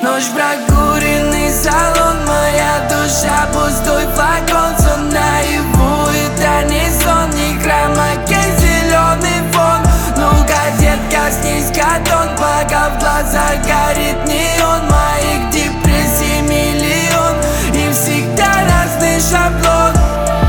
Ночь, прокуренный салон, моя душа пустой флакон. Сон наяву, это не сон, ни хромаке зеленый фон. Ну-ка, детка, снизь-ка тон, пока в глазах горит неон. Моих депрессий миллион, и всегда разный шаблон.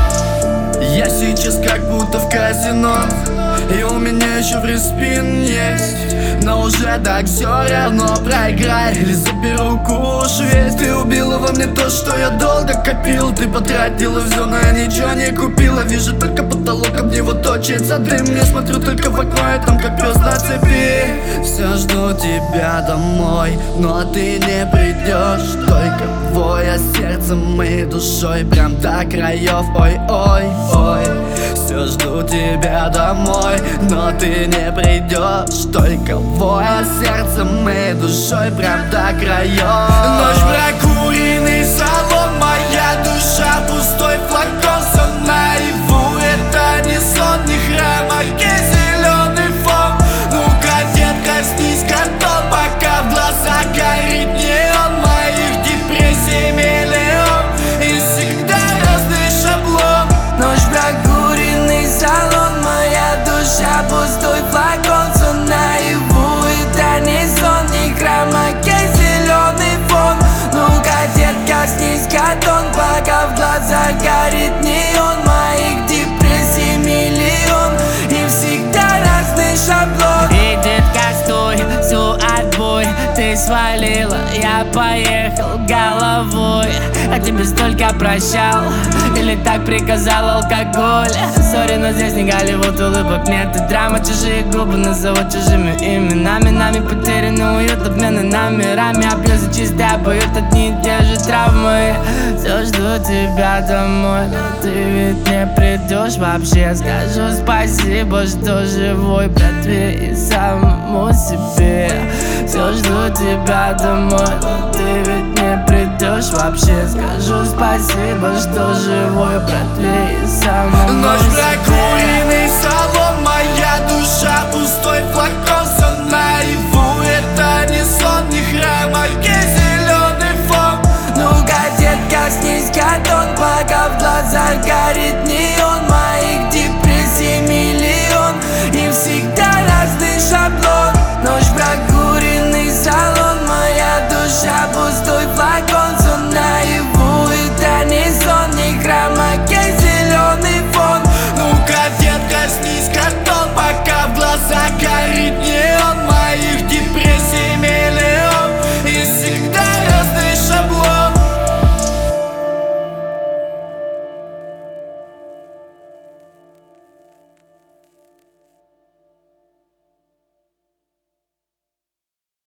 Я сейчас как будто в казино, и у меня еще фриспин есть. Но уже так все равно, проиграй или заберу куш весь. Ты убила во мне то, что я долго копил. Ты потратила все, но я ничего не купила. Вижу только потолок, об него точится дым. Я смотрю только в окно, и там как пес на цепи. Все жду тебя домой, но ты не придешь. Только твое сердцем и душой прям до краев. Ой-ой-ой. Все жду тебя домой, но ты не придешь. Только твое сердцем и душой прям до краев. Ночь, прокуренный салон, моя душа пустой флакон. Сон наяву, это не сон, ни хромаке зеленый фон. Ну-ка, детка, снизь-ка тон, пока в глазах горит неон. Моих депрессий миллион, и всегда разный шаблон. Ночь, прокуренный салон, моя душа пустой флакон. Сон наяву, это не сон, ни хромаке зеленый фон. Ну-ка, детка, снизь-ка тон, пока в глазах горит неон. Моих депрессий миллион, и всегда разный шаблон. И, детка, стой, все, отбой. Ты свалила, я поехал головой. А тебе столько прощал, или так приказал алкоголь. Сори, но здесь не Голливуд, улыбок нет и драма. Чужие губы назовут чужими именами. Нами потерян уют, обмены номерами. А плюсы чистые поют одни и те же травмы. Все жду тебя домой, но ты ведь не придешь вообще. Скажу спасибо, что живой, братве и самому себе. Все жду тебя домой, но ты ведь не придешь вообще. Скажу спасибо, что живой, братве и самому Ночь, себе. прокуренный салон, моя душа пустой флакон. Сон наяву, это не сон, ни хромаке зеленый фон. Ну-ка, детка, снизь-ка тон, пока в глазах горит